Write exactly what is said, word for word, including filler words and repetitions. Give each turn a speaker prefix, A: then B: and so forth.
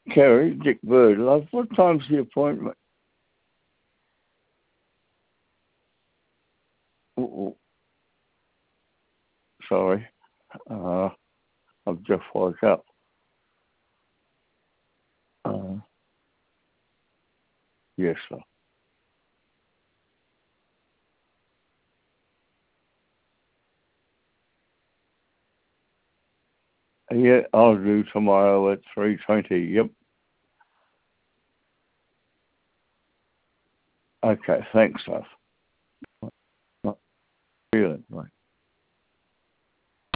A: Kerry, Dick Bird, love. What time's the appointment? Oh, sorry. Uh, I've just woke up. Uh, yes, sir. Yeah, I'll do tomorrow at three twenty. Yep. Okay, thanks, love. Right. See you then. Bye.